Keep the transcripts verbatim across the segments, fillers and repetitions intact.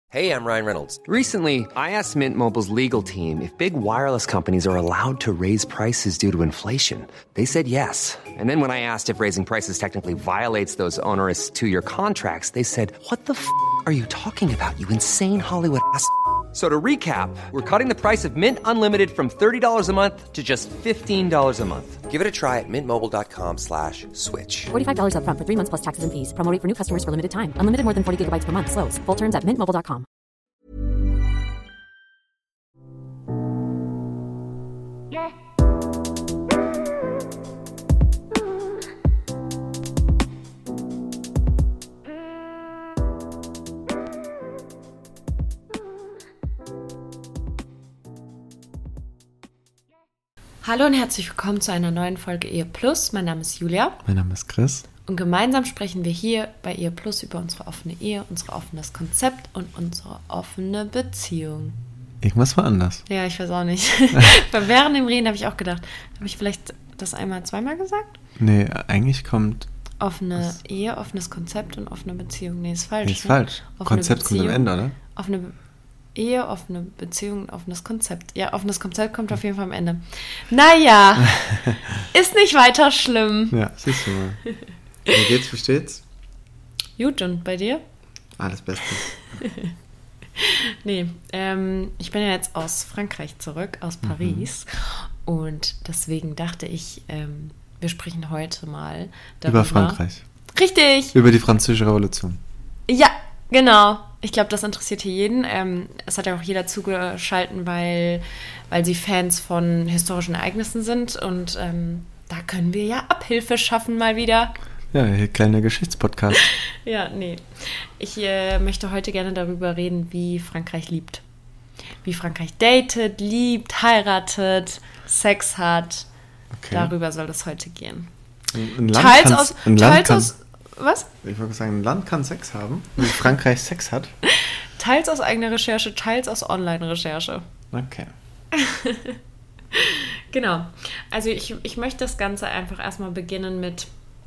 Hey, I'm Ryan Reynolds. Recently, I asked Mint Mobile's legal team if big wireless companies are allowed to raise prices due to inflation. They said yes. And then when I asked if raising prices technically violates those onerous two-year contracts, they said, what the f*** are you talking about, you insane Hollywood ass f- So to recap, we're cutting the price of Mint Unlimited from thirty dollars a month to just fifteen dollars a month. Give it a try at mintmobile.com slash switch. forty-five dollars up front for three months plus taxes and fees. Promo rate for new customers for limited time. Unlimited more than forty gigabytes per month. Slows full terms at mint mobile dot com. Hallo und herzlich willkommen zu einer neuen Folge Ehe Plus. Mein Name ist Julia. Mein Name ist Chris. Und gemeinsam sprechen wir hier bei Ehe Plus über unsere offene Ehe, unser offenes Konzept und unsere offene Beziehung. Irgendwas war anders. Ja, ich weiß auch nicht. Während dem Reden habe ich auch gedacht, habe ich vielleicht das einmal, zweimal gesagt? Nee, eigentlich kommt... Offene was? Ehe, offenes Konzept und offene Beziehung. Nee, ist falsch. Nee, ist ne? falsch. Offene Konzept Beziehung, kommt am Ende, oder? Offene Be- Ehe, offene Beziehung, offenes Konzept. Ja, offenes Konzept kommt auf jeden Fall am Ende. Naja, ist nicht weiter schlimm. Ja, siehst du mal. Wie geht's, wie steht's? Gut, und bei dir? Alles Beste. Nee, ähm, ich bin ja jetzt aus Frankreich zurück, aus Paris. Mhm. Und deswegen dachte ich, ähm, wir sprechen heute mal darüber. Über Frankreich. Richtig! Über die Französische Revolution. Ja, genau. Ich glaube, das interessiert hier jeden. Ähm, es hat ja auch jeder zugeschalten, weil, weil sie Fans von historischen Ereignissen sind. Und ähm, da können wir ja Abhilfe schaffen mal wieder. Ja, hier kleiner Geschichtspodcast. Ja, nee. Ich äh, möchte heute gerne darüber reden, wie Frankreich liebt. Wie Frankreich datet, liebt, heiratet, Sex hat. Okay. Darüber soll es heute gehen. Ein Land Teils kann, aus... ein Land Teils kann, aus was? Ich wollte sagen, ein Land kann Sex haben, wie Frankreich Sex hat. Teils aus eigener Recherche, teils aus Online-Recherche. Okay. Genau. Also ich, ich möchte das Ganze einfach erstmal beginnen mit,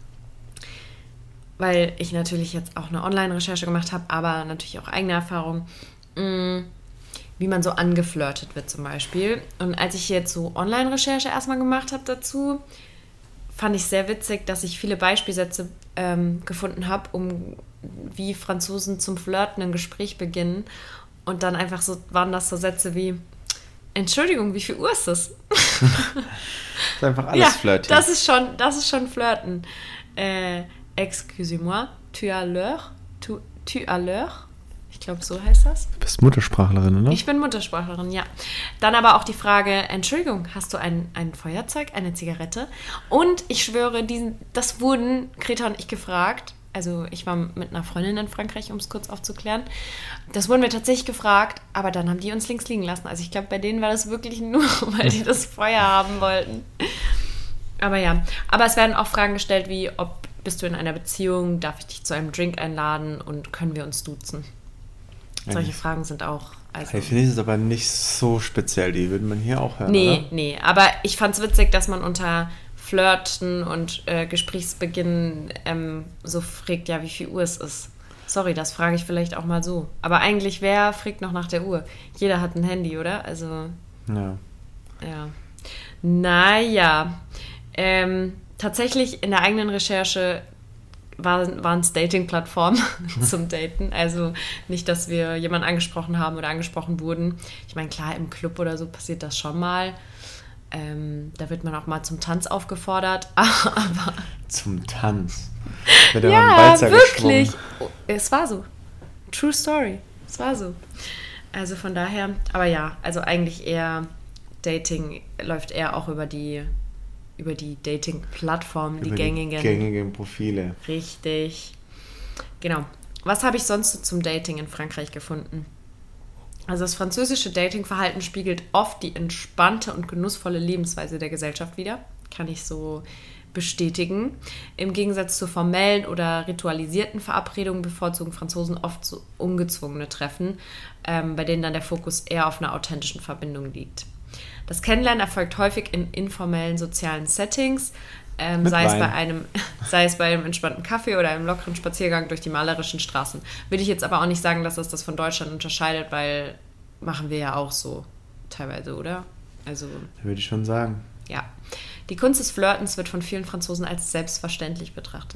weil ich natürlich jetzt auch eine Online-Recherche gemacht habe, aber natürlich auch eigene Erfahrung, mh, wie man so angeflirtet wird zum Beispiel. Und als ich jetzt so Online-Recherche erstmal gemacht habe dazu, fand ich sehr witzig, dass ich viele Beispielsätze ähm, gefunden habe, um wie Franzosen zum Flirten ein Gespräch beginnen. Und dann einfach so waren das so Sätze wie: Entschuldigung, wie viel Uhr ist es? Das ist einfach alles ja, Flirting. Das ist schon, das ist schon Flirten. Äh, Excusez-moi, tu as l'heure? Tu, tu as l'heure? Ich glaube, so heißt das. Du bist Muttersprachlerin, oder? Ich bin Muttersprachlerin, ja. Dann aber auch die Frage: Entschuldigung, hast du ein, ein Feuerzeug, eine Zigarette? Und ich schwöre, diesen, das wurden Greta und ich gefragt. Also ich war mit einer Freundin in Frankreich, um es kurz aufzuklären. Das wurden wir tatsächlich gefragt, aber dann haben die uns links liegen lassen. Also ich glaube, bei denen war das wirklich nur, weil die das Feuer haben wollten. Aber ja, aber es werden auch Fragen gestellt wie: Ob bist du in einer Beziehung, darf ich dich zu einem Drink einladen und können wir uns duzen? Ja, Solche Fragen sind auch... Also, hey, finde ich es aber nicht so speziell, die würde man hier auch hören, Nee, oder? nee, aber ich fand es witzig, dass man unter Flirten und äh, Gesprächsbeginn ähm, so fragt, ja, wie viel Uhr es ist. Sorry, das frage ich vielleicht auch mal so. Aber eigentlich, wer fragt noch nach der Uhr? Jeder hat ein Handy, oder? Also, Ja. ja. Naja, ähm, tatsächlich in der eigenen Recherche waren es Dating-Plattformen zum Daten. Also nicht, dass wir jemanden angesprochen haben oder angesprochen wurden. Ich meine, klar, im Club oder so passiert das schon mal. Ähm, da wird man auch mal zum Tanz aufgefordert. Aber Zum Tanz. Wird ja, ein Walzer wirklich. geschwungen. Oh, es war so. True Story. Es war so. Also von daher, aber ja, also eigentlich eher Dating läuft eher auch über die über die Dating-Plattformen, die Über gängigen. Die gängigen Profile. Richtig. Genau. Was habe ich sonst so zum Dating in Frankreich gefunden? Also das französische Datingverhalten spiegelt oft die entspannte und genussvolle Lebensweise der Gesellschaft wider. Kann ich so bestätigen. Im Gegensatz zu formellen oder ritualisierten Verabredungen bevorzugen Franzosen oft so ungezwungene Treffen, ähm, bei denen dann der Fokus eher auf einer authentischen Verbindung liegt. Das Kennenlernen erfolgt häufig in informellen sozialen Settings, Ähm, Mit sei, es Wein. bei einem, sei es bei einem entspannten Kaffee oder einem lockeren Spaziergang durch die malerischen Straßen. Würde ich jetzt aber auch nicht sagen, dass das das von Deutschland unterscheidet, weil machen wir ja auch so teilweise, oder? Also, Würde ich schon sagen. ja. Die Kunst des Flirtens wird von vielen Franzosen als selbstverständlich betrachtet.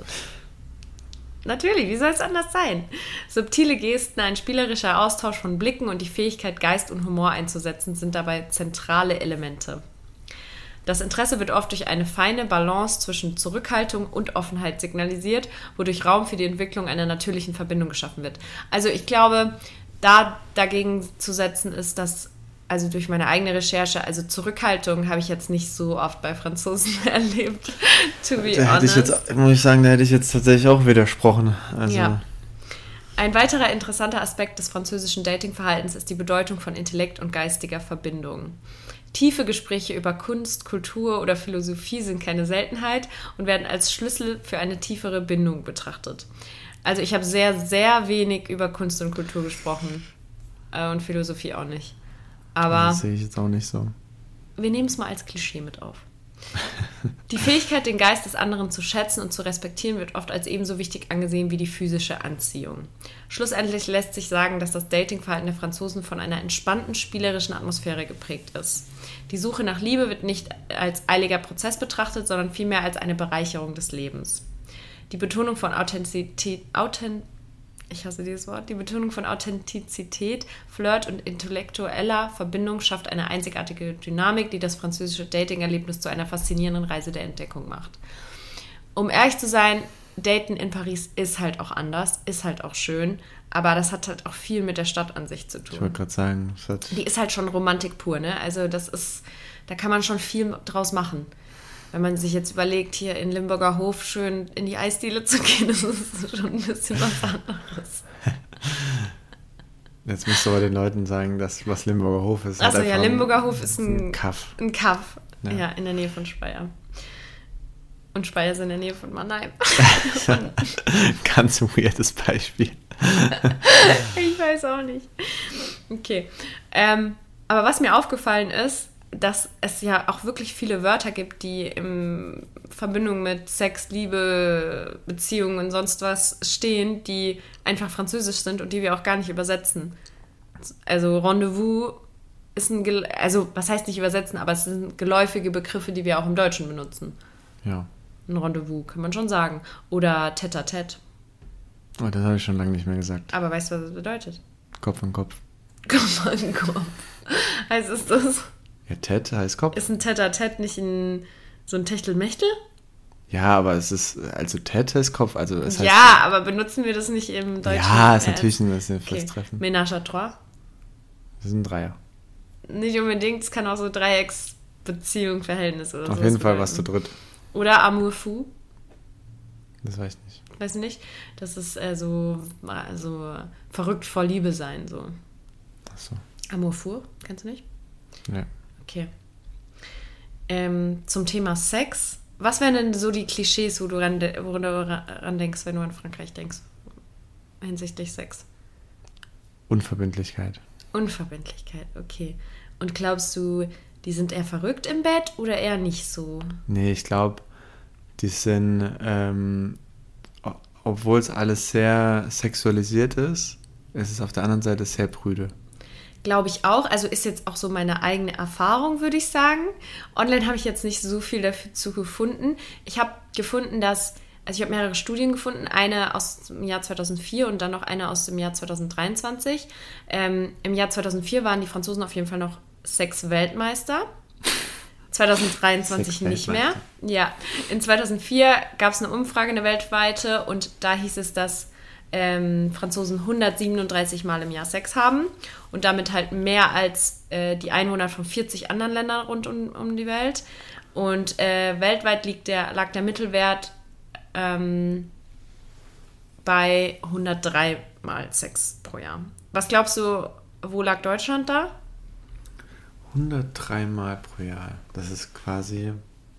Natürlich, wie soll es anders sein? Subtile Gesten, ein spielerischer Austausch von Blicken und die Fähigkeit, Geist und Humor einzusetzen, sind dabei zentrale Elemente. Das Interesse wird oft durch eine feine Balance zwischen Zurückhaltung und Offenheit signalisiert, wodurch Raum für die Entwicklung einer natürlichen Verbindung geschaffen wird. Also ich glaube, da dagegen zu setzen ist, dass, also durch meine eigene Recherche, also Zurückhaltung habe ich jetzt nicht so oft bei Franzosen erlebt, to be Da hätte ich honest. jetzt, muss ich sagen, da hätte ich jetzt tatsächlich auch widersprochen. Also, Ja. Ein weiterer interessanter Aspekt des französischen Datingverhaltens ist die Bedeutung von Intellekt und geistiger Verbindung. Tiefe Gespräche über Kunst, Kultur oder Philosophie sind keine Seltenheit und werden als Schlüssel für eine tiefere Bindung betrachtet. Also ich habe sehr, sehr wenig über Kunst und Kultur gesprochen äh, und Philosophie auch nicht. Aber das sehe ich jetzt auch nicht so. wir nehmen es mal als Klischee mit auf. Die Fähigkeit, den Geist des anderen zu schätzen und zu respektieren, wird oft als ebenso wichtig angesehen wie die physische Anziehung. Schlussendlich lässt sich sagen, dass das Datingverhalten der Franzosen von einer entspannten, spielerischen Atmosphäre geprägt ist. Die Suche nach Liebe wird nicht als eiliger Prozess betrachtet, sondern vielmehr als eine Bereicherung des Lebens. Die Betonung von Authentizität, Authent ich hasse dieses Wort, die Betonung von Authentizität, Flirt und intellektueller Verbindung schafft eine einzigartige Dynamik, die das französische Dating-Erlebnis zu einer faszinierenden Reise der Entdeckung macht. Um ehrlich zu sein, Daten in Paris ist halt auch anders, ist halt auch schön, aber das hat halt auch viel mit der Stadt an sich zu Ich tun. wollte gerade sagen, das hat, Die ist halt schon Romantik pur, ne? Also das ist, da kann man schon viel draus machen. Wenn man sich jetzt überlegt, hier in Limburger Hof schön in die Eisdiele zu gehen, das ist schon ein bisschen was anderes. jetzt musst du aber den Leuten sagen, dass was Limburger Hof ist. Achso, halt ja, einfach Limburger Hof ist ein, Kaff. ein Kaff. Ja. Ja. in der Nähe von Speyer. Und Speyer ist in der Nähe von Mannheim. Ganz weirdes Beispiel. Ich weiß auch nicht. Okay. Ähm, aber was mir aufgefallen ist, dass es ja auch wirklich viele Wörter gibt, die in Verbindung mit Sex, Liebe, Beziehungen und sonst was stehen, die einfach französisch sind und die wir auch gar nicht übersetzen. Also Rendezvous ist ein, Gel- also was heißt nicht übersetzen, aber es sind geläufige Begriffe, die wir auch im Deutschen benutzen. Ja. Ein Rendezvous, kann man schon sagen. Oder Tête-à-Tête. Oh, das habe ich schon lange nicht mehr gesagt. Aber weißt du, was das bedeutet? Kopf an Kopf. Kopf an Kopf. Heißt es das? Ja, Ted heißt Kopf. Ist ein Tête-à-Tête nicht ein, so ein Techtelmechtel? Ja, aber es ist, also Ted heißt Kopf, also es heißt... Ja, aber benutzen wir das nicht im Deutschen? Ja, ist Äh, natürlich ein, ist ein okay. Festtreffen. Ménage à trois? Das ist ein Dreier. Nicht unbedingt, es kann auch so Dreiecksbeziehung, Verhältnis oder so. Auf jeden Fall was zu dritt. Oder Amour fou, Das weiß ich nicht. weiß ich nicht. Das ist äh, so, so verrückt vor Liebe sein, so. Achso. Amour fou, kennst du nicht? Ja. Okay. Ähm, zum Thema Sex. Was wären denn so die Klischees, wo du ran, wo du ran denkst, wenn du an Frankreich denkst? Hinsichtlich Sex. Unverbindlichkeit. Unverbindlichkeit, okay. Und glaubst du, die sind eher verrückt im Bett oder eher nicht so? Nee, ich glaube, die sind, ähm, o- obwohl es alles sehr sexualisiert ist, ist es auf der anderen Seite sehr prüde. Glaube ich auch. Also ist jetzt auch so meine eigene Erfahrung, würde ich sagen. Online habe ich jetzt nicht so viel dazu gefunden. Ich habe gefunden, dass, also ich habe mehrere Studien gefunden, eine aus dem Jahr zweitausendvier und dann noch eine aus dem Jahr zweitausenddreiundzwanzig. Ähm, Im Jahr zweitausendvier waren die Franzosen auf jeden Fall noch Sex-Weltmeister. zweitausenddreiundzwanzig nicht mehr. Ja, in zweitausendvier gab es eine Umfrage, eine weltweite, und da hieß es, dass ähm, Franzosen hundertsiebenunddreißig Mal im Jahr Sex haben und damit halt mehr als äh, die Einwohner von vierzig anderen Ländern rund um, um die Welt. Und äh, weltweit liegt der, lag der Mittelwert ähm, bei hundertdrei Mal Sex pro Jahr. Was glaubst du, wo lag Deutschland da? hundertdrei Mal pro Jahr. Das ist quasi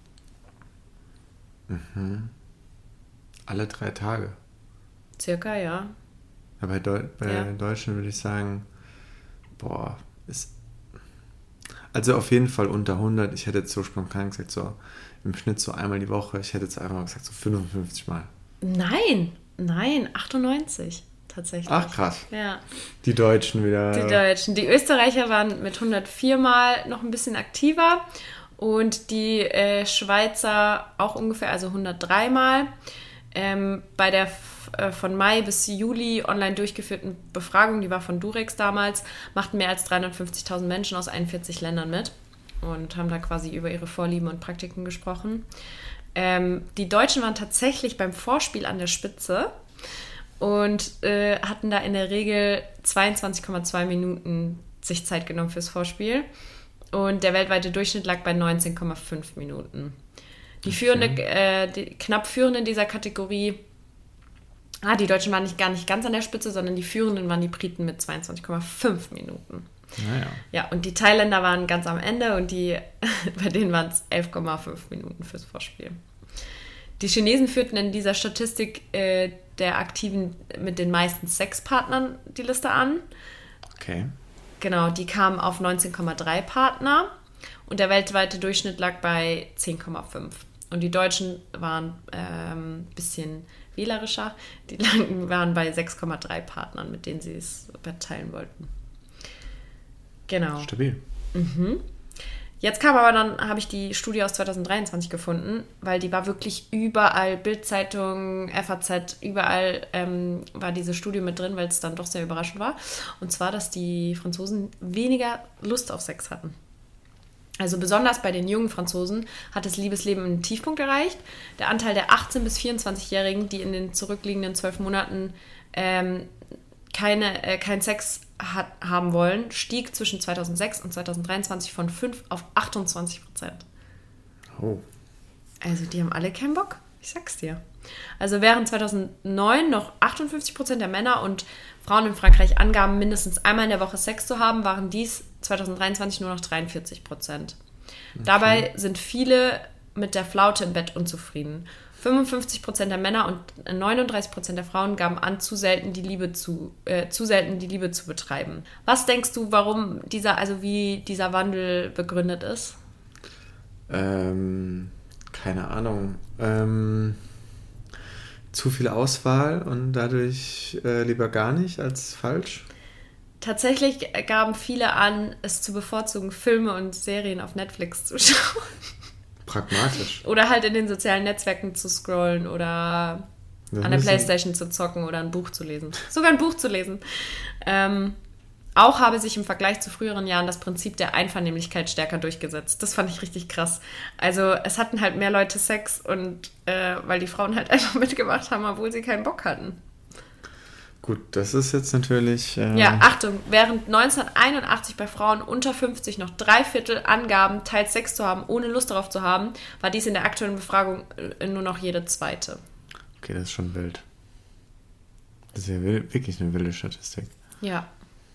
mhm. alle drei Tage. Circa, ja. Ja, bei, Deu- bei Ja. Deutschen würde ich sagen, boah, ist. Also auf jeden Fall unter hundert. Ich hätte jetzt so spontan gesagt, so im Schnitt so einmal die Woche. Ich hätte jetzt einfach mal gesagt, so fünfundfünfzig Mal. Nein, nein, achtundneunzig tatsächlich. Ach, krass. Ja. Die Deutschen wieder. Die Deutschen. Die Österreicher waren mit hundertvier Mal noch ein bisschen aktiver und die äh, Schweizer auch ungefähr, also hundertdrei Mal. Ähm, bei der f- äh, von Mai bis Juli online durchgeführten Befragung, die war von Durex damals, machten mehr als dreihundertfünfzigtausend Menschen aus einundvierzig Ländern mit und haben da quasi über ihre Vorlieben und Praktiken gesprochen. Ähm, die Deutschen waren tatsächlich beim Vorspiel an der Spitze und äh, hatten da in der Regel zweiundzwanzig Komma zwei Minuten sich Zeit genommen fürs Vorspiel. Und der weltweite Durchschnitt lag bei neunzehn Komma fünf Minuten. Die führende, äh, die knapp führenden dieser Kategorie, ah, die Deutschen waren nicht gar nicht ganz an der Spitze, sondern die führenden waren die Briten mit zweiundzwanzig Komma fünf Minuten. Naja. Ja, und die Thailänder waren ganz am Ende und die, bei denen waren es elf Komma fünf Minuten fürs Vorspiel. Die Chinesen führten in dieser Statistik äh, der Aktiven mit den meisten Sexpartnern die Liste an. Okay. Genau, die kamen auf neunzehn Komma drei Partner und der weltweite Durchschnitt lag bei zehn Komma fünf. Und die Deutschen waren ein ähm, bisschen wählerischer, die lagen, waren bei sechs Komma drei Partnern, mit denen sie es teilen wollten. Genau. Stabil. Mhm. Jetzt kam aber dann, habe ich die Studie aus zweitausenddreiundzwanzig gefunden, weil die war wirklich überall, Bild-Zeitung, F A Z, überall ähm, war diese Studie mit drin, weil es dann doch sehr überraschend war. Und zwar, dass die Franzosen weniger Lust auf Sex hatten. Also besonders bei den jungen Franzosen hat das Liebesleben einen Tiefpunkt erreicht. Der Anteil der achtzehn- bis vierundzwanzigjährigen, die in den zurückliegenden zwölf Monaten ähm, keine, äh, keinen Sex hat, haben wollen, stieg zwischen zweitausendsechs und zweitausenddreiundzwanzig von fünf auf achtundzwanzig Prozent. Oh. Also die haben alle keinen Bock, ich sag's dir. Also während zweitausendneun noch achtundfünfzig Prozent der Männer und Frauen in Frankreich angaben, mindestens einmal in der Woche Sex zu haben, waren dies zweitausenddreiundzwanzig nur noch dreiundvierzig Prozent. Okay. Dabei sind viele mit der Flaute im Bett unzufrieden. fünfundfünfzig Prozent der Männer und neununddreißig Prozent der Frauen gaben an, zu selten die Liebe zu, äh, zu selten die Liebe zu betreiben. Was denkst du, warum dieser, also wie dieser Wandel begründet ist? Ähm, keine Ahnung. Ähm, zu viel Auswahl und dadurch äh, lieber gar nicht als falsch? Tatsächlich gaben viele an, es zu bevorzugen, Filme und Serien auf Netflix zu schauen. Pragmatisch. Oder halt in den sozialen Netzwerken zu scrollen oder das an der Playstation zu zocken oder ein Buch zu lesen. Sogar ein Buch zu lesen. Ähm, auch habe sich im Vergleich zu früheren Jahren das Prinzip der Einvernehmlichkeit stärker durchgesetzt. Das fand ich richtig krass. Also es hatten halt mehr Leute Sex und äh, weil die Frauen halt einfach mitgemacht haben, obwohl sie keinen Bock hatten. Gut, das ist jetzt natürlich... Äh Ja, Achtung, während neunzehnhunderteinundachtzig bei Frauen unter fünfzig noch drei Viertel angaben, teils Sex zu haben, ohne Lust darauf zu haben, war dies in der aktuellen Befragung nur noch jede zweite. Okay, das ist schon wild. Das ist ja wirklich eine wilde Statistik. Ja.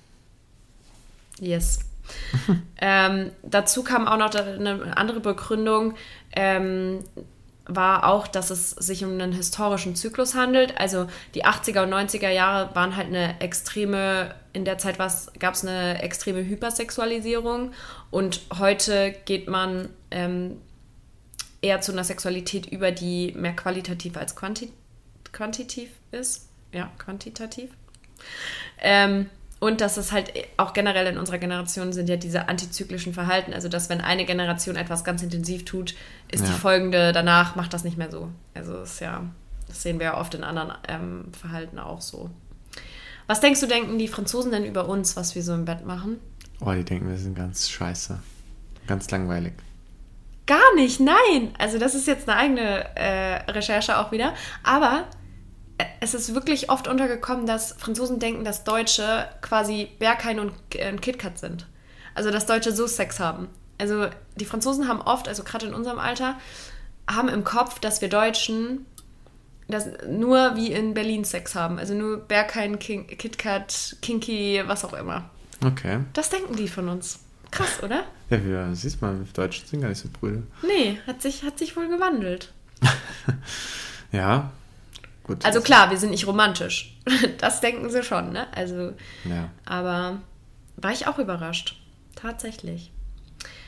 Yes. ähm, dazu kam auch noch eine andere Begründung, ähm, war auch, dass es sich um einen historischen Zyklus handelt. Also die achtziger und neunziger Jahre waren halt eine extreme, in der Zeit gab es eine extreme Hypersexualisierung und heute geht man ähm, eher zu einer Sexualität über, die mehr qualitativ als quanti- quantitativ ist. Ja, quantitativ. Ähm, Und dass es halt auch generell in unserer Generation sind ja diese antizyklischen Verhalten. Also, dass wenn eine Generation etwas ganz intensiv tut, ist ja. die folgende danach, macht das nicht mehr so. Also, das ist ja, das sehen wir ja oft in anderen ähm, Verhalten auch so. Was denkst du, denken die Franzosen denn über uns, was wir so im Bett machen? Oh, die denken, wir sind ganz scheiße. Ganz langweilig. Gar nicht, nein. Also, das ist jetzt eine eigene äh, Recherche auch wieder. Aber es ist wirklich oft untergekommen, dass Franzosen denken, dass Deutsche quasi Berghain und äh, KitKat sind. Also, dass Deutsche so Sex haben. Also, die Franzosen haben oft, also gerade in unserem Alter, haben im Kopf, dass wir Deutschen das nur wie in Berlin Sex haben. Also nur Berghain, King, KitKat, Kinky, was auch immer. Okay. Das denken die von uns. Krass, oder? Ja, wir, siehst du mal, wir Deutschen sind gar nicht so Brüder. Nee, hat sich, hat sich wohl gewandelt. Ja, gut. Also klar, wir sind nicht romantisch. Das denken sie schon, ne? Also, ja. Aber war ich auch überrascht. Tatsächlich.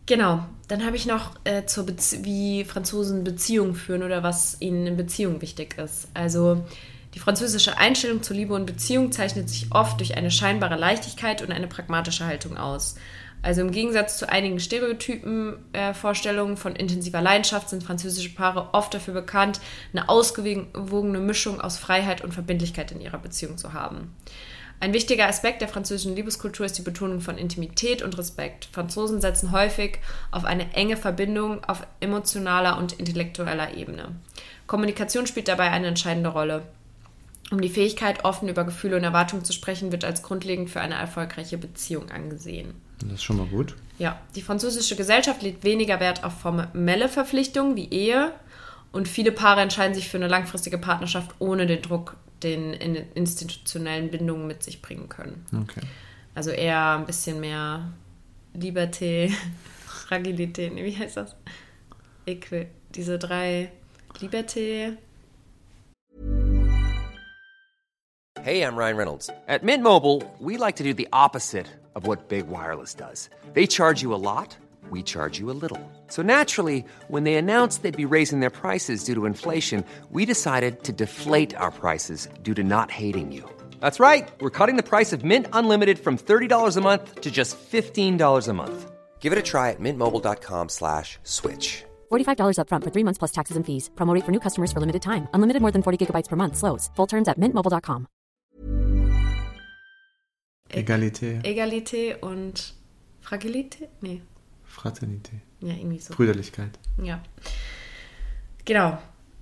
Genau, dann habe ich noch, äh, zur Bezie- wie Franzosen Beziehungen führen oder was ihnen in Beziehung wichtig ist. Also die französische Einstellung zur Liebe und Beziehung zeichnet sich oft durch eine scheinbare Leichtigkeit und eine pragmatische Haltung aus. Also im Gegensatz zu einigen Stereotypen, äh, Vorstellungen von intensiver Leidenschaft sind französische Paare oft dafür bekannt, eine ausgewogene Mischung aus Freiheit und Verbindlichkeit in ihrer Beziehung zu haben. Ein wichtiger Aspekt der französischen Liebeskultur ist die Betonung von Intimität und Respekt. Franzosen setzen häufig auf eine enge Verbindung auf emotionaler und intellektueller Ebene. Kommunikation spielt dabei eine entscheidende Rolle. Um die Fähigkeit, offen über Gefühle und Erwartungen zu sprechen, wird als grundlegend für eine erfolgreiche Beziehung angesehen. Das ist schon mal gut. Ja, die französische Gesellschaft legt weniger Wert auf formelle Verpflichtungen wie Ehe und viele Paare entscheiden sich für eine langfristige Partnerschaft ohne den Druck, den in institutionellen Bindungen mit sich bringen können. Okay. Also eher ein bisschen mehr Liberté, Fragilität, nee, wie heißt das? Equi- diese drei Liberté. Hey, I'm Ryan Reynolds. At Mint Mobile, we like to do the opposite of what Big Wireless does. They charge you a lot, we charge you a little. So naturally, when they announced they'd be raising their prices due to inflation, we decided to deflate our prices due to not hating you. That's right. We're cutting the price of Mint Unlimited from thirty dollars a month to just fifteen dollars a month. Give it a try at mintmobile.com slash switch. forty-five dollars up front for three months plus taxes and fees. Promo rate for new customers for limited time. Unlimited more than forty gigabytes per month. Slows full terms at mint mobile dot com. Egalité. Egalité und Fragilität? Nee. Fraternité. Ja, irgendwie so. Brüderlichkeit. Ja. Genau.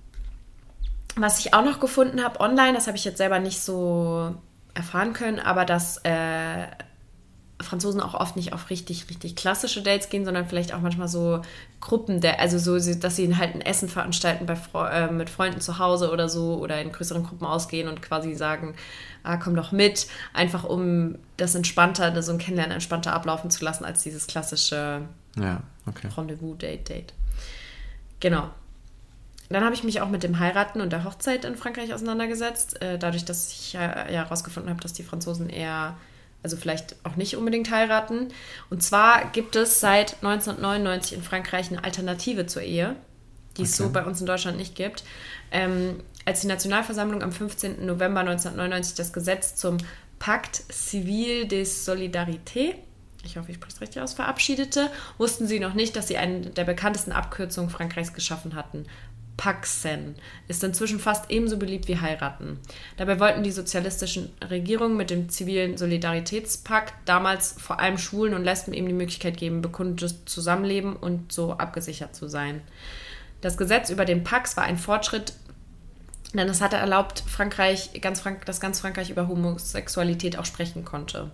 Was ich auch noch gefunden habe online, das habe ich jetzt selber nicht so erfahren können, aber dass äh, Franzosen auch oft nicht auf richtig, richtig klassische Dates gehen, sondern vielleicht auch manchmal so Gruppen, der, also so, dass sie halt ein Essen veranstalten bei Fre- äh, mit Freunden zu Hause oder so oder in größeren Gruppen ausgehen und quasi sagen, ah, komm doch mit, einfach um das entspannter, so ein Kennenlernen entspannter ablaufen zu lassen, als dieses klassische Ja, okay. Rendezvous-Date-Date. Genau. Dann habe ich mich auch mit dem Heiraten und der Hochzeit in Frankreich auseinandergesetzt, äh, dadurch, dass ich ja herausgefunden habe, dass die Franzosen eher, also vielleicht auch nicht unbedingt heiraten. Und zwar gibt es seit neunzehnhundertneunundneunzig in Frankreich eine Alternative zur Ehe, die es Okay. so bei uns in Deutschland nicht gibt. Ähm, als die Nationalversammlung am fünfzehnten November neunzehnhundertneunundneunzig das Gesetz zum Pacte Civil des Solidarités, ich hoffe, ich spreche es richtig aus, verabschiedete, wussten sie noch nicht, dass sie eine der bekanntesten Abkürzungen Frankreichs geschaffen hatten. Paxen ist inzwischen fast ebenso beliebt wie heiraten. Dabei wollten die sozialistischen Regierungen mit dem zivilen Solidaritätspakt damals vor allem Schwulen und Lesben eben die Möglichkeit geben, bekundetes Zusammenleben und so abgesichert zu sein. Das Gesetz über den Pax war ein Fortschritt, denn es hatte erlaubt, Frankreich, ganz Frank- dass ganz Frankreich über Homosexualität auch sprechen konnte.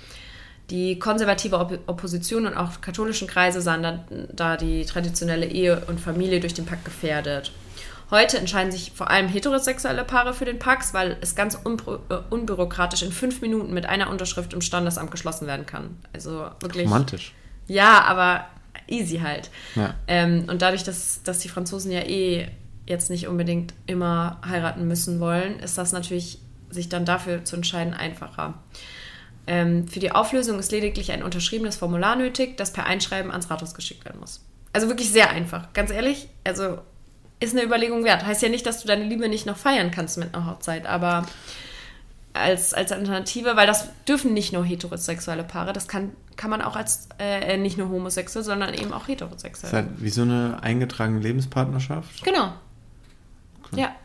Die konservative Opp- Opposition und auch katholischen Kreise sahen da, da die traditionelle Ehe und Familie durch den Pakt gefährdet. Heute entscheiden sich vor allem heterosexuelle Paare für den Pakt, weil es ganz unbü- äh, unbürokratisch in fünf Minuten mit einer Unterschrift im Standesamt geschlossen werden kann. Also wirklich. Romantisch. Ja, aber easy halt. Ja. Ähm, und dadurch, dass, dass die Franzosen ja eh jetzt nicht unbedingt immer heiraten müssen wollen, ist das natürlich, sich dann dafür zu entscheiden, einfacher. Ähm, für die Auflösung ist lediglich ein unterschriebenes Formular nötig, das per Einschreiben ans Rathaus geschickt werden muss. Also wirklich sehr einfach. Ganz ehrlich, also ist eine Überlegung wert. Heißt ja nicht, dass du deine Liebe nicht noch feiern kannst mit einer Hochzeit, aber als, als Alternative, weil das dürfen nicht nur heterosexuelle Paare, das kann, kann man auch als, äh, nicht nur homosexuell, sondern eben auch heterosexuell. Das ist halt wie so eine eingetragene Lebenspartnerschaft. Genau. Okay. Ja.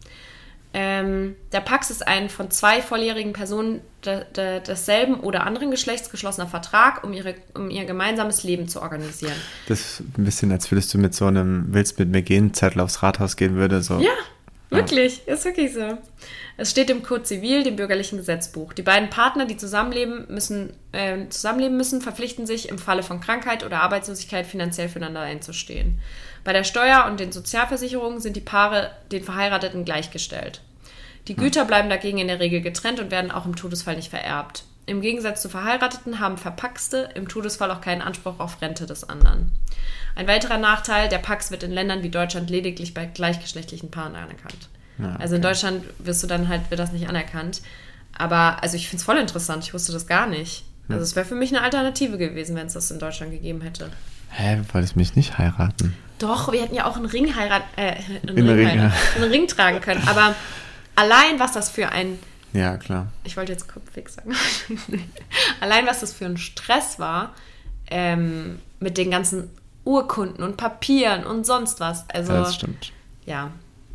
Ähm, der Pax ist ein von zwei volljährigen Personen de, de, desselben oder anderen Geschlechts geschlossener Vertrag, um, ihre, um ihr gemeinsames Leben zu organisieren. Das ist ein bisschen, als würdest du mit so einem Willst mit mir gehen Zettel aufs Rathaus gehen würde. So. Ja, wirklich. Ist wirklich so. Es steht im Code Civil, dem bürgerlichen Gesetzbuch. Die beiden Partner, die zusammenleben müssen, äh, zusammenleben müssen, verpflichten sich, im Falle von Krankheit oder Arbeitslosigkeit finanziell füreinander einzustehen. Bei der Steuer und den Sozialversicherungen sind die Paare den Verheirateten gleichgestellt. Die Güter bleiben dagegen in der Regel getrennt und werden auch im Todesfall nicht vererbt. Im Gegensatz zu Verheirateten haben Verpaxte im Todesfall auch keinen Anspruch auf Rente des anderen. Ein weiterer Nachteil, der Pax wird in Ländern wie Deutschland lediglich bei gleichgeschlechtlichen Paaren anerkannt. Ja, okay. Also in Deutschland wirst du dann halt, wird das nicht anerkannt. Aber also ich finde es voll interessant, ich wusste das gar nicht. Also es wäre für mich eine Alternative gewesen, wenn es das in Deutschland gegeben hätte. Hä, wolltest du mich nicht heiraten? Doch, wir hätten ja auch einen Ring heiraten, äh, einen, In Ring, Ring, heiraten, ja. einen Ring tragen können. Aber allein, was das für ein, Ja, klar. ich wollte jetzt Kopfweg sagen, allein, was das für ein Stress war, ähm, mit den ganzen Urkunden und Papieren und sonst was. Also, Ja, das stimmt. ja.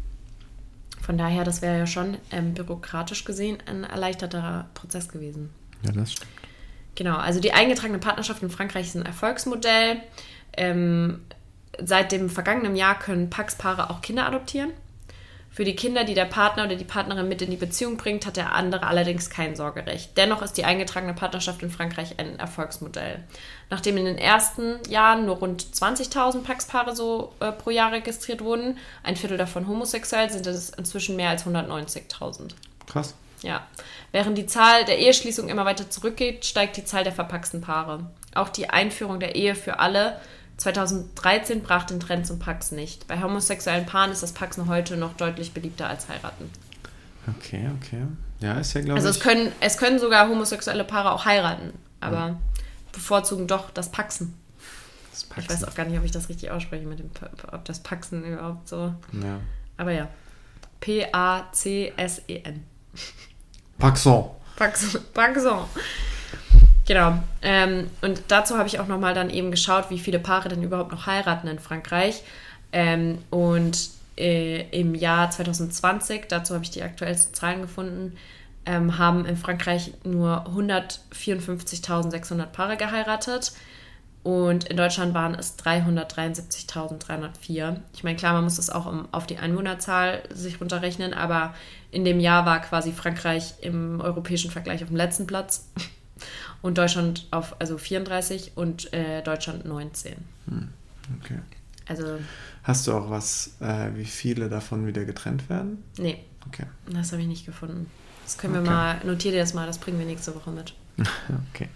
Von daher, das wäre ja schon ähm, bürokratisch gesehen ein erleichterter Prozess gewesen. Ja, das stimmt. Genau, also die eingetragene Partnerschaft in Frankreich ist ein Erfolgsmodell. Ähm, seit dem vergangenen Jahr können Pax-Paare auch Kinder adoptieren. Für die Kinder, die der Partner oder die Partnerin mit in die Beziehung bringt, hat der andere allerdings kein Sorgerecht. Dennoch ist die eingetragene Partnerschaft in Frankreich ein Erfolgsmodell. Nachdem in den ersten Jahren nur rund zwanzigtausend Pax-Paare so äh, pro Jahr registriert wurden, ein Viertel davon homosexuell, sind es inzwischen mehr als hundertneunzigtausend. Krass. Ja. Während die Zahl der Eheschließungen immer weiter zurückgeht, steigt die Zahl der verpaxten Paare. Auch die Einführung der Ehe für alle zweitausenddreizehn brach den Trend zum Pax nicht. Bei homosexuellen Paaren ist das Pax noch heute noch deutlich beliebter als heiraten. Okay, okay. Ja, ist ja, glaube Also ich... es können, es können sogar homosexuelle Paare auch heiraten, aber mhm. bevorzugen doch das Paxen. das Paxen. Ich weiß auch gar nicht, ob ich das richtig ausspreche, mit dem, ob das Paxen überhaupt so... Ja. Aber ja. P A C S E N. Paxon. Paxon. Paxon. Genau. Ähm, und dazu habe ich auch nochmal dann eben geschaut, wie viele Paare denn überhaupt noch heiraten in Frankreich. Ähm, und äh, im Jahr zwanzig zwanzig, dazu habe ich die aktuellsten Zahlen gefunden, ähm, haben in Frankreich nur hundertvierundfünfzigtausendsechshundert Paare geheiratet. Und in Deutschland waren es dreihundertdreiundsiebzigtausenddreihundertvier. Ich meine, klar, man muss das auch um, auf die Einwohnerzahl sich runterrechnen, aber in dem Jahr war quasi Frankreich im europäischen Vergleich auf dem letzten Platz. Und Deutschland auf also vierunddreißig und äh, Deutschland neunzehn. Hm, okay. Also. Hast du auch was, äh, wie viele davon wieder getrennt werden? Nee. Okay. Das habe ich nicht gefunden. Das können okay. wir mal, notier dir das mal, das bringen wir nächste Woche mit. Okay.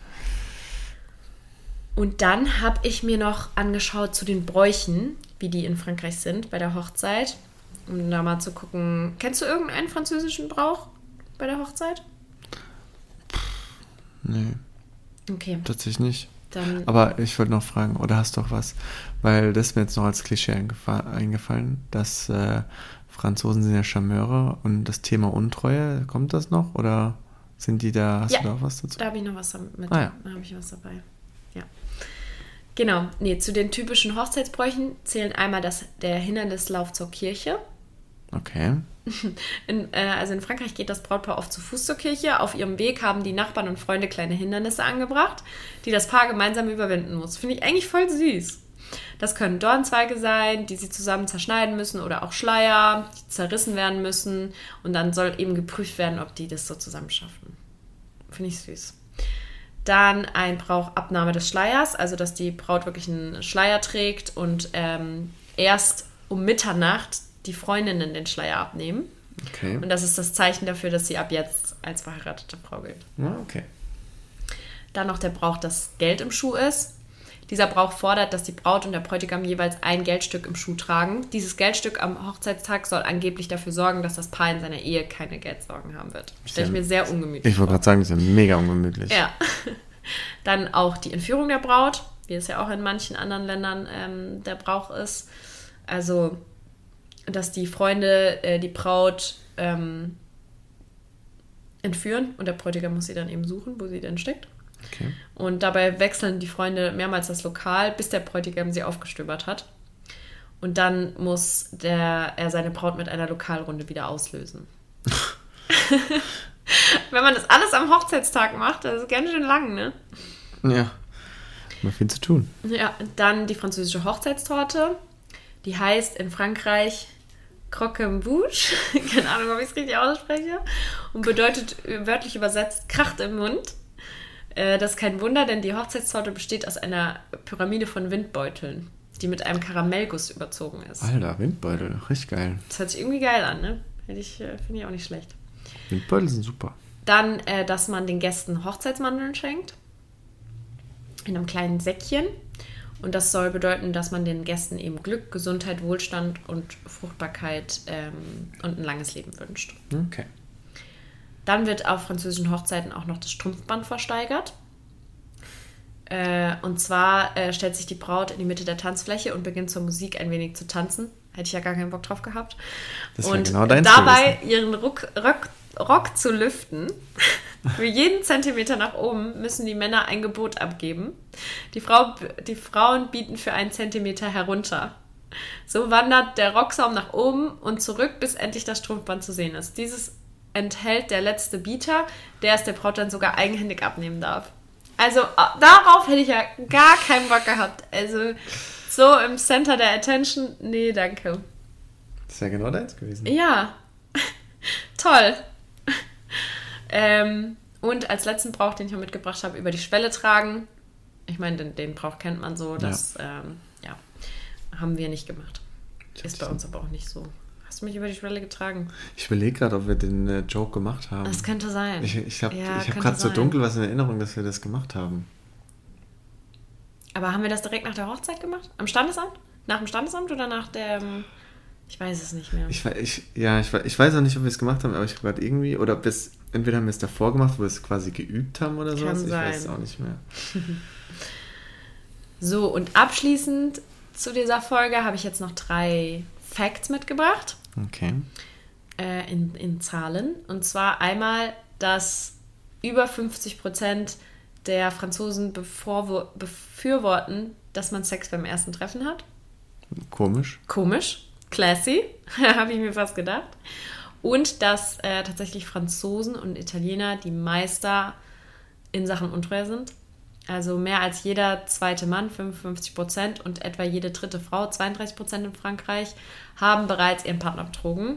Und dann habe ich mir noch angeschaut zu den Bräuchen, wie die in Frankreich sind bei der Hochzeit. Um da mal zu gucken, kennst du irgendeinen französischen Brauch bei der Hochzeit? Nee. Okay. Tatsächlich nicht. Dann Aber ich wollte noch fragen, oder hast du auch was? Weil das ist mir jetzt noch als Klischee eingefa- eingefallen, dass äh, Franzosen sind ja Charmeure und das Thema Untreue, kommt das noch? Oder sind die da, hast ja, du da auch was dazu? Da habe ich noch was mit. Ah, ja. Da habe ich was dabei. Ja. Genau. Nee, zu den typischen Hochzeitsbräuchen zählen einmal das, der Hindernislauf zur Kirche. Okay. In, äh, also in Frankreich geht das Brautpaar oft zu Fuß zur Kirche. Auf ihrem Weg haben die Nachbarn und Freunde kleine Hindernisse angebracht, die das Paar gemeinsam überwinden muss. Finde ich eigentlich voll süß. Das können Dornzweige sein, die sie zusammen zerschneiden müssen, oder auch Schleier, die zerrissen werden müssen. Und dann soll eben geprüft werden, ob die das so zusammen schaffen. Finde ich süß. Dann ein Brauch Abnahme des Schleiers, also dass die Braut wirklich einen Schleier trägt und ähm, erst um Mitternacht die Freundinnen den Schleier abnehmen. Okay. Und das ist das Zeichen dafür, dass sie ab jetzt als verheiratete Frau gilt. Ja, okay. Dann noch der Brauch, dass Geld im Schuh ist. Dieser Brauch fordert, dass die Braut und der Bräutigam jeweils ein Geldstück im Schuh tragen. Dieses Geldstück am Hochzeitstag soll angeblich dafür sorgen, dass das Paar in seiner Ehe keine Geldsorgen haben wird. Stelle ich mir sehr ungemütlich Ich wollte gerade sagen, das ist ja mega ungemütlich. Ja. Dann auch die Entführung der Braut, wie es ja auch in manchen anderen Ländern ähm, der Brauch ist. Also, dass die Freunde äh, die Braut ähm, entführen und der Bräutigam muss sie dann eben suchen, wo sie denn steckt. Okay. Und dabei wechseln die Freunde mehrmals das Lokal, bis der Bräutigam sie aufgestöbert hat. Und dann muss der, er seine Braut mit einer Lokalrunde wieder auslösen. Wenn man das alles am Hochzeitstag macht, das ist ganz schön lang, ne? Ja, mal viel zu tun. Ja, dann die französische Hochzeitstorte. Die heißt in Frankreich Croque en Bouche. Keine Ahnung, ob ich es richtig ausspreche. Und bedeutet wörtlich übersetzt Kracht im Mund. Das ist kein Wunder, denn die Hochzeitstorte besteht aus einer Pyramide von Windbeuteln, die mit einem Karamellguss überzogen ist. Alter, Windbeutel, richtig geil. Das hört sich irgendwie geil an, ne? Finde ich, finde ich auch nicht schlecht. Windbeutel sind super. Dann, äh, dass man den Gästen Hochzeitsmandeln schenkt. In einem kleinen Säckchen. Und das soll bedeuten, dass man den Gästen eben Glück, Gesundheit, Wohlstand und Fruchtbarkeit ähm, und ein langes Leben wünscht. Okay. Dann wird auf französischen Hochzeiten auch noch das Strumpfband versteigert. Äh, und zwar äh, stellt sich die Braut in die Mitte der Tanzfläche und beginnt zur Musik ein wenig zu tanzen. Hätte ich ja gar keinen Bock drauf gehabt. Das wär und genau deins dabei gewesen. ihren Ruck, Rock, Rock zu lüften. Für jeden Zentimeter nach oben müssen die Männer ein Gebot abgeben. Die, Frau, die Frauen bieten für einen Zentimeter herunter. So wandert der Rocksaum nach oben und zurück, bis endlich das Strumpfband zu sehen ist. Dieses enthält der letzte Bieter, der es der Braut dann sogar eigenhändig abnehmen darf. Also darauf hätte ich ja gar keinen Bock gehabt. Also so im Center der Attention, nee, danke. Das ist ja genau deins gewesen. Ja, toll. ähm, und als letzten Brauch, den ich noch mitgebracht habe, über die Schwelle tragen. Ich meine, den, den Brauch kennt man so. Das ja. Ähm, ja, haben wir nicht gemacht. Ist bei uns aber auch nicht so. Hast du mich über die Schwelle getragen? Ich überlege gerade, ob wir den äh, Joke gemacht haben. Das könnte sein. Ich, ich habe ja, ich hab gerade so dunkel was in Erinnerung, dass wir das gemacht haben. Aber haben wir das direkt nach der Hochzeit gemacht? Am Standesamt? Nach dem Standesamt oder nach dem... Ich weiß es nicht mehr. Ich, ich, ja, ich, ich weiß auch nicht, ob wir es gemacht haben, aber ich habe gerade irgendwie... Oder bis, entweder haben wir es davor gemacht, wo wir es quasi geübt haben oder sowas. Kann ich sein. weiß es auch nicht mehr. So, und abschließend zu dieser Folge habe ich jetzt noch drei Facts mitgebracht. Okay. Äh, in, in Zahlen. Und zwar einmal, dass über fünfzig Prozent der Franzosen bevor, befürworten, dass man Sex beim ersten Treffen hat. Komisch. Komisch. Classy. Habe ich mir fast gedacht. Und dass äh, tatsächlich Franzosen und Italiener die Meister in Sachen Untreue sind. Also mehr als jeder zweite Mann, fünfundfünfzig Prozent, und etwa jede dritte Frau, zweiunddreißig Prozent in Frankreich, haben bereits ihren Partner betrogen.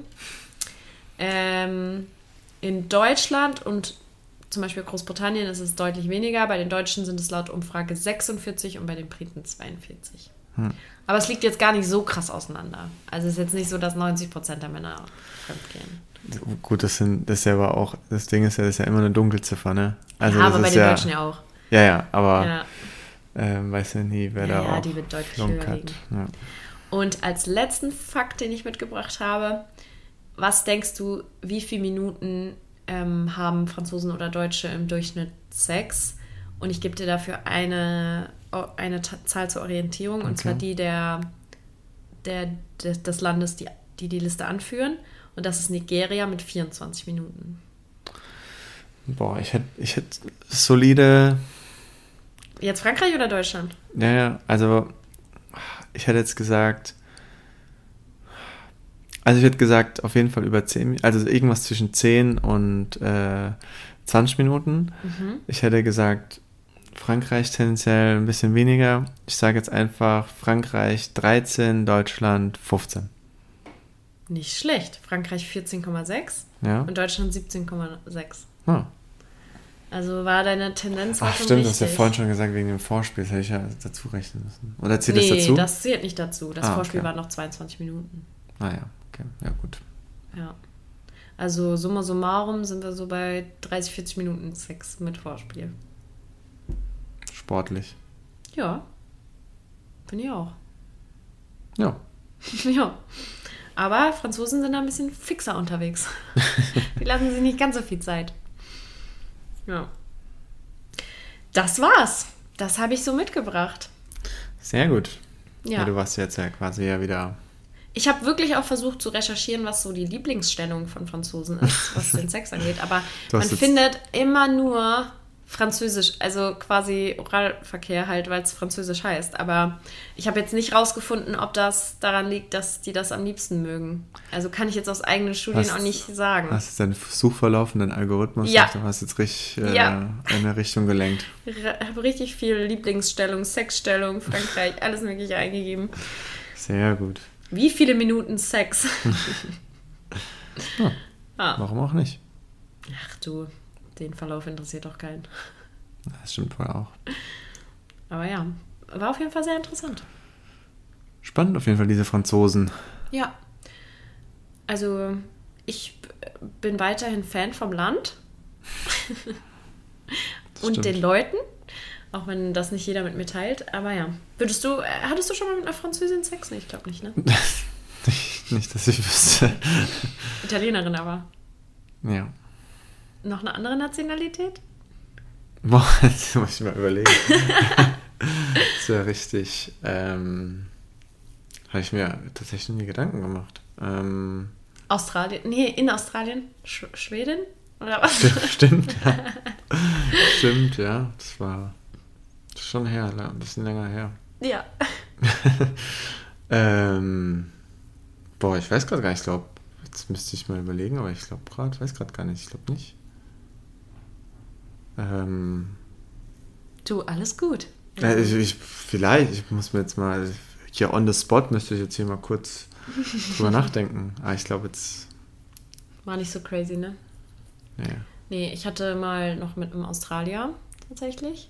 Ähm, in Deutschland und zum Beispiel Großbritannien ist es deutlich weniger. Bei den Deutschen sind es laut Umfrage sechsundvierzig und bei den Briten zweiundvierzig. Hm. Aber es liegt jetzt gar nicht so krass auseinander. Also es ist jetzt nicht so, dass neunzig Prozent der Männer fremdgehen. Gut, das, sind, das ist ja aber auch, das Ding ist ja, das ist ja immer eine Dunkelziffer, ne? Also ja, das aber bei ist den ja, Deutschen ja auch. Ja, ja, aber Ja, ähm, weiß ja nie, wer ja, da ja auch die wird deutlich Flunk höher hat. liegen. Ja. Und als letzten Fakt, den ich mitgebracht habe, was denkst du, wie viele Minuten ähm, haben Franzosen oder Deutsche im Durchschnitt Sex? Und ich gebe dir dafür eine, eine T- Zahl zur Orientierung, und Okay. zwar die der, der, des, des Landes, die, die die Liste anführen. Und das ist Nigeria mit vierundzwanzig Minuten. Boah, ich hätte ich hätt solide... Jetzt Frankreich oder Deutschland? Ja, ja, also ich hätte jetzt gesagt, also ich hätte gesagt, auf jeden Fall über zehn, also irgendwas zwischen zehn und äh, zwanzig Minuten. Mhm. Ich hätte gesagt, Frankreich tendenziell ein bisschen weniger. Ich sage jetzt einfach Frankreich dreizehn, Deutschland fünfzehn. Nicht schlecht. Frankreich vierzehn Komma sechs Ja. und Deutschland siebzehn Komma sechs. Ah. Also war deine Tendenz Ach schon stimmt, richtig. das hast du ja vorhin schon gesagt, wegen dem Vorspiel, das hätte ich ja dazu rechnen müssen. Oder zählt nee, das dazu? das zählt nicht dazu. Das Ah, Vorspiel okay. war noch zweiundzwanzig Minuten. Ah ja, okay, ja gut. Ja. Also summa summarum sind wir so bei dreißig, vierzig Minuten Sex mit Vorspiel. Sportlich. Ja. Bin ich auch. Ja. Ja. Aber Franzosen sind da ein bisschen fixer unterwegs. Die lassen sich nicht ganz so viel Zeit. Ja. Das war's. Das habe ich so mitgebracht. Sehr gut. Ja. Ja, du warst jetzt ja quasi ja wieder... Ich habe wirklich auch versucht zu recherchieren, was so die Lieblingsstellung von Franzosen ist, was den Sex angeht. Aber Du man hast jetzt- findet immer nur Französisch, also quasi Oralverkehr halt, weil es Französisch heißt. Aber ich habe jetzt nicht rausgefunden, ob das daran liegt, dass die das am liebsten mögen. Also kann ich jetzt aus eigenen Studien Hast- auch nicht sagen. Hast jetzt deinen Suchverlauf und deinen Algorithmus, Ja. du hast jetzt richtig äh, Ja. in eine Richtung gelenkt. Ich habe richtig viel Lieblingsstellung, Sexstellung, Frankreich, alles Mögliche eingegeben. Sehr gut. Wie viele Minuten Sex? Ja. Ah. Warum auch nicht? Ach du, den Verlauf interessiert doch keinen. Das stimmt wohl auch. Aber ja, war auf jeden Fall sehr interessant. Spannend auf jeden Fall, diese Franzosen. Ja. Also, ich b- bin weiterhin Fan vom Land. Und stimmt. den Leuten. Auch wenn das nicht jeder mit mir teilt. Aber ja. Würdest du, äh, hattest du schon mal mit einer Französin Sex? Nee, ich glaube nicht, ne? nicht, nicht, dass ich wüsste. Italienerin aber. Ja. Noch eine andere Nationalität? Boah, jetzt muss ich mal überlegen. Das wäre richtig. Ähm, habe ich mir tatsächlich noch nie Gedanken gemacht. Ähm, Australien? Nee, in Australien? Sch Schweden? Oder was? Stimmt, ja. Stimmt, ja. Das war schon her, ein bisschen länger her. Ja. ähm, boah, ich weiß gerade gar nicht. Ich glaube, jetzt müsste ich mal überlegen, aber ich glaube gerade, weiß gerade gar nicht. Ich glaube nicht. Ähm, du, alles gut. äh, ich, ich, vielleicht, ich muss mir jetzt mal, hier on the spot müsste ich jetzt hier mal kurz drüber nachdenken. Aber ich glaube jetzt... War nicht so crazy, ne? Nee. Nee, ich hatte mal noch mit einem Australier tatsächlich.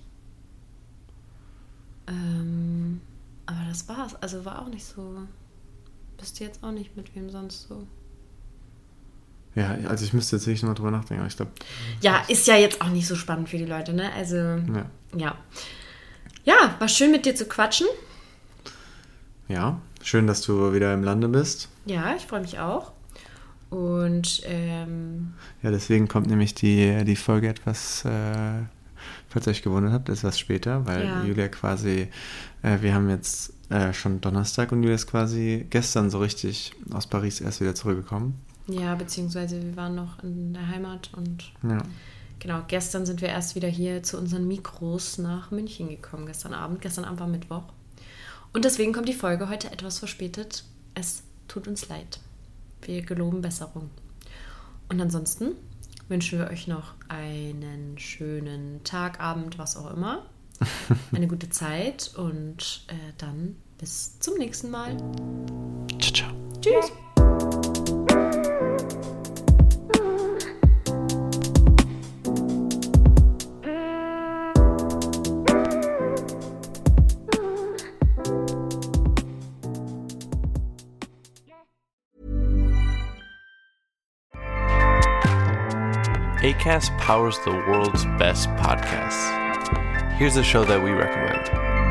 Ähm, aber das war's. Also war auch nicht so... Wüsste jetzt auch nicht, mit wem sonst so... Ja, also ich müsste jetzt wirklich noch mal drüber nachdenken, aber ich glaube... Ja, ist ja jetzt auch nicht so spannend für die Leute, ne? Also, Ja. Ja, ja war schön mit dir zu quatschen. Ja, schön, dass du wieder im Lande bist. Ja, ich freue mich auch. Und, ähm... Ja, deswegen kommt nämlich die, die Folge etwas, äh, falls ihr euch gewundert habt, etwas später, weil Ja. Julia quasi, äh, wir haben jetzt äh, schon Donnerstag und Julia ist quasi gestern so richtig aus Paris erst wieder zurückgekommen. Ja, beziehungsweise wir waren noch in der Heimat und Ja. genau, gestern sind wir erst wieder hier zu unseren Mikros nach München gekommen, gestern Abend. Gestern Abend war Mittwoch. Und deswegen kommt die Folge heute etwas verspätet. Es tut uns leid. Wir geloben Besserung. Und ansonsten wünschen wir euch noch einen schönen Tag, Abend, was auch immer. Eine gute Zeit und äh, dann bis zum nächsten Mal. Ciao, ciao. Tschüss. Acast powers the world's best podcasts. Here's a show that we recommend.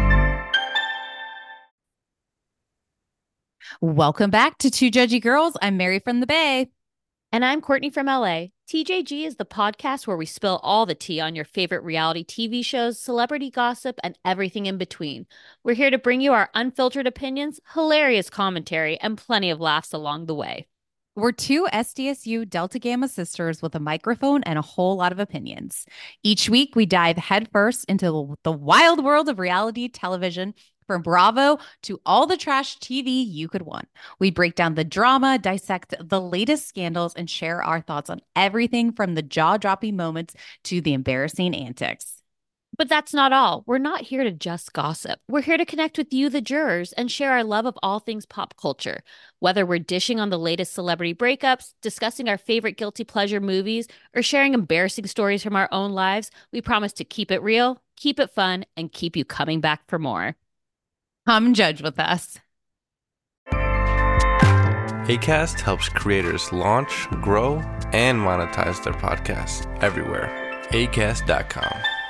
Welcome back to Two Judgy Girls. I'm Mary from the Bay. And I'm Courtney from L A. T J G is the podcast where we spill all the tea on your favorite reality T V shows, celebrity gossip, and everything in between. We're here to bring you our unfiltered opinions, hilarious commentary, and plenty of laughs along the way. We're two S D S U Delta Gamma sisters with a microphone and a whole lot of opinions. Each week, we dive headfirst into the wild world of reality television, from Bravo to all the trash T V you could want. We break down the drama, dissect the latest scandals, and share our thoughts on everything from the jaw-dropping moments to the embarrassing antics. But that's not all. We're not here to just gossip. We're here to connect with you, the jurors, and share our love of all things pop culture. Whether we're dishing on the latest celebrity breakups, discussing our favorite guilty pleasure movies, or sharing embarrassing stories from our own lives, we promise to keep it real, keep it fun, and keep you coming back for more. Come judge with us. Acast helps creators launch, grow, and monetize their podcasts everywhere. acast dot com.